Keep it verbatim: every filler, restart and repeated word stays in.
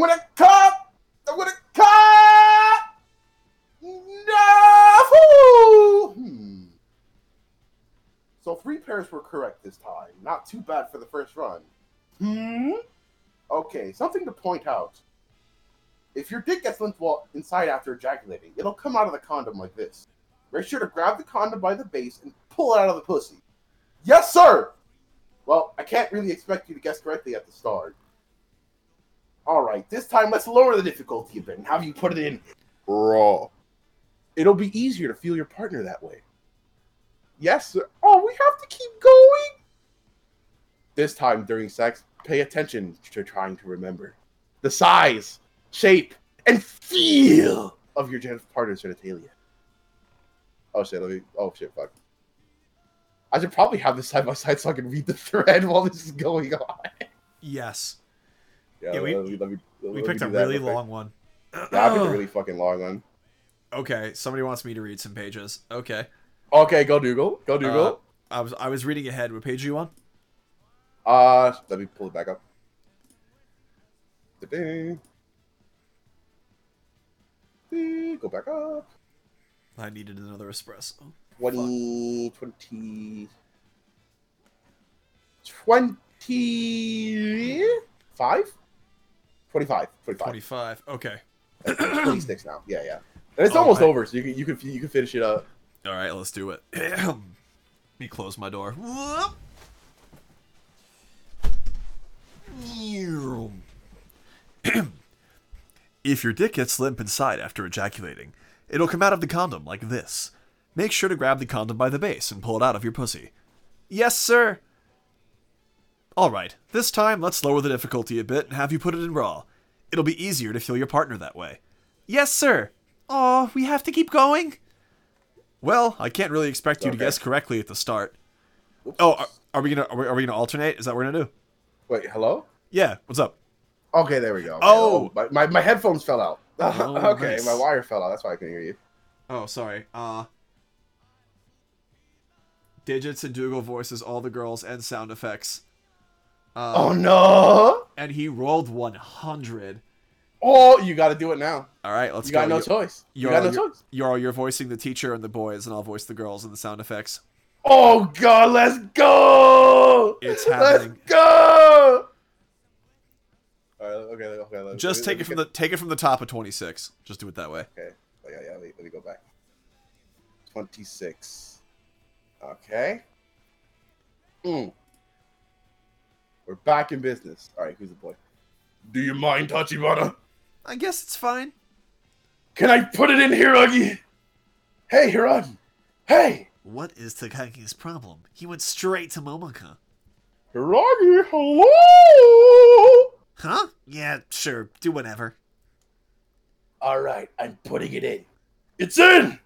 gonna cut! I'm gonna cut! No! Hmm. So three pairs were correct this time. Not too bad for the first run. Hmm? Okay, something to point out. If your dick gets limp while inside after ejaculating, it'll come out of the condom like this. Make sure to grab the condom by the base and pull it out of the pussy. Yes, sir! Well, I can't really expect you to guess correctly at the start. Alright, this time let's lower the difficulty a bit and have you put it in raw. It'll be easier to feel your partner that way. Yes, sir. Oh, we have to keep going? This time during sex, pay attention to trying to remember the size, shape, and feel of your partner's genitalia. Oh shit, let me, oh shit, fuck. I should probably have this side by side so I can read the thread while this is going on. Yes. Yeah, yeah we, let me, let me, we let picked me a that really real long one. Yeah, I picked a really fucking long one. Okay, somebody wants me to read some pages. Okay. Okay, go Dougal. Go Dougal. Uh, I was I was reading ahead. What page are you on? Uh, let me pull it back up. Da-ding. Go back up. I needed another espresso. twenty, twenty, twenty-five? twenty-five. twenty-five. twenty-five. Okay. twenty-six now. Yeah, yeah. And it's All almost right. over, so you can you can you can finish it up. All right, let's do it. Let me close my door. If your dick gets limp inside after ejaculating, it'll come out of the condom like this. Make sure to grab the condom by the base and pull it out of your pussy. Yes, sir. Alright, this time let's lower the difficulty a bit and have you put it in raw. It'll be easier to feel your partner that way. Yes, sir. Aw, we have to keep going? Well, I can't really expect you Okay. to guess correctly at the start. Oh, are, are we gonna are we, are we gonna alternate? Is that what we're gonna do? Wait, hello? Yeah, what's up? Okay, there we go. Okay. Oh! my, my, my headphones fell out. Oh, okay, nice. my wire fell out. That's why I couldn't hear you. Oh, sorry. Uh, Digits and Dougal voices all the girls and sound effects. Uh, Oh no! And he rolled one hundred. Oh, you got to do it now. All right, let's You go. got no You- choice. You You're, got no you're, choice. you're, you're voicing the teacher and the boys, and I'll voice the girls and the sound effects. Oh god, let's go! It's Let's happening. go! All right, okay, okay. Let, Just let, take let it from get- the take it from the top of twenty-six. Just do it that way. Okay. Oh, yeah, yeah. Wait, let me go back. twenty-six. Okay. Mm. We're back in business. All right, who's the boy? Do you mind, Tachibana? I guess it's fine. Can I put it in Hiragi? Hey, Hiragi. Hey! What is Takaki's problem? He went straight to Momoko. Hiragi, hello! Huh? Yeah, sure. Do whatever. All right, I'm putting it in. It's in!